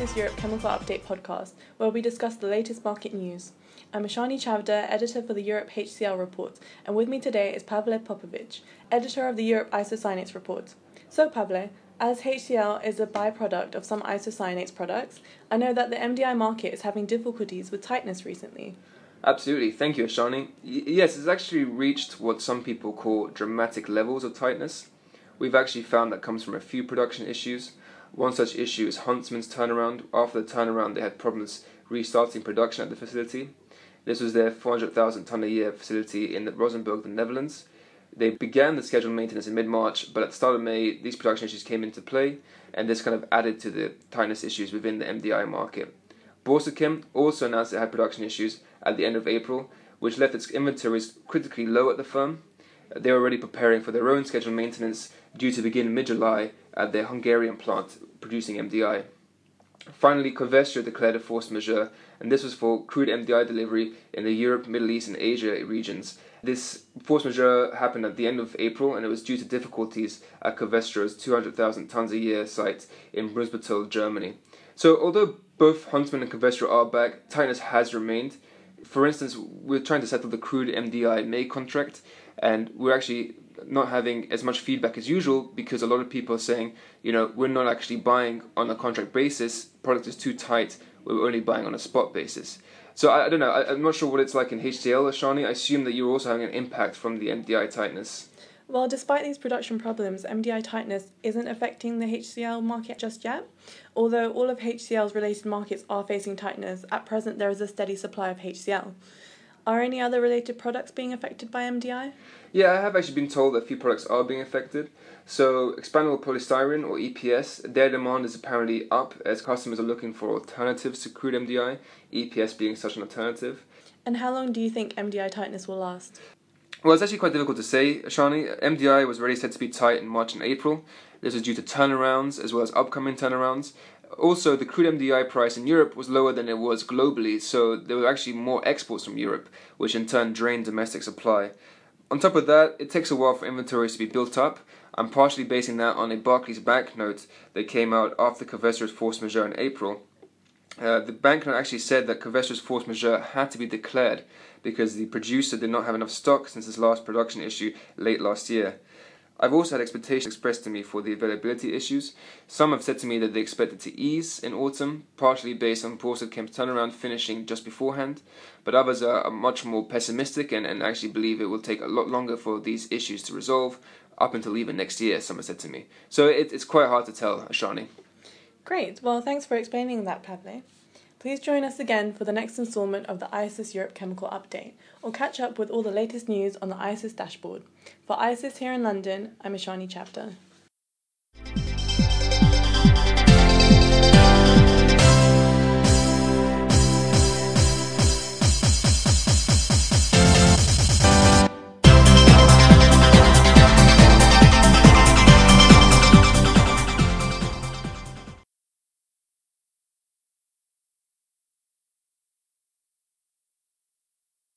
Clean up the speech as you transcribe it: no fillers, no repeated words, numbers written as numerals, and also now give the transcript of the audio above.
ICIS Europe Chemical Update podcast, where we discuss the latest market news. I'm Ashani Chavda, editor for the Europe HCl report, and with me today is Pavle Popovic, editor of the Europe Isocyanates report. So Pavle, as HCl is a byproduct of some isocyanates products, I know that the MDI market is having difficulties with tightness recently. Absolutely, thank you, Ashani. Yes, it's actually reached what some people call dramatic levels of tightness. We've actually found that comes from a few production issues. One such issue is Huntsman's turnaround. After the turnaround, they had problems restarting production at the facility. This was their 400,000 tonne a year facility in Rozenburg, the Netherlands. They began the scheduled maintenance in mid-March, but at the start of May, these production issues came into play, and this kind of added to the tightness issues within the MDI market. Borsechem also announced it had production issues at the end of April, which left its inventories critically low at the firm. They were already preparing for their own scheduled maintenance due to begin mid-July at their Hungarian plant producing MDI. Finally, Covestro declared a force majeure, and this was for crude MDI delivery in the Europe, Middle East and Asia regions. This force majeure happened at the end of April, and it was due to difficulties at Covestro's 200,000 tonnes a year site in Brunsbüttel, Germany. So although both Huntsman and Covestro are back, tightness has remained. For instance, we're trying to settle the crude MDI May contract, and we're actually not having as much feedback as usual because a lot of people are saying, we're not actually buying on a contract basis, product is too tight, we're only buying on a spot basis. So I don't know, I'm not sure what it's like in HCl, Ashani. I assume that you're also having an impact from the MDI tightness. Well, despite these production problems, MDI tightness isn't affecting the HCl market just yet. Although all of HCl's related markets are facing tightness, at present there is a steady supply of HCl. Are any other related products being affected by MDI? Yeah, I have actually been told that a few products are being affected. So expandable polystyrene, or EPS, their demand is apparently up as customers are looking for alternatives to crude MDI, EPS being such an alternative. And how long do you think MDI tightness will last? Well, it's actually quite difficult to say, Ashani. MDI was already said to be tight in March and April. This was due to turnarounds as well as upcoming turnarounds. Also, the crude MDI price in Europe was lower than it was globally, so there were actually more exports from Europe, which in turn drained domestic supply. On top of that, it takes a while for inventories to be built up. I'm partially basing that on a Barclays banknote that came out after Covestro's force majeure in April. The banknote actually said that Covestro's force majeure had to be declared because the producer did not have enough stock since his last production issue late last year. I've also had expectations expressed to me for the availability issues. Some have said to me that they expect it to ease in autumn, partially based on Borsecchem's turnaround finishing just beforehand, but others are much more pessimistic and actually believe it will take a lot longer for these issues to resolve, up until even next year, some have said to me. So it's quite hard to tell, Ashani. Great, well thanks for explaining that, Pavle. Please join us again for the next instalment of the ICIS Europe Chemical Update, or catch up with all the latest news on the ICIS dashboard. For ICIS here in London, I'm Ashani Chavda.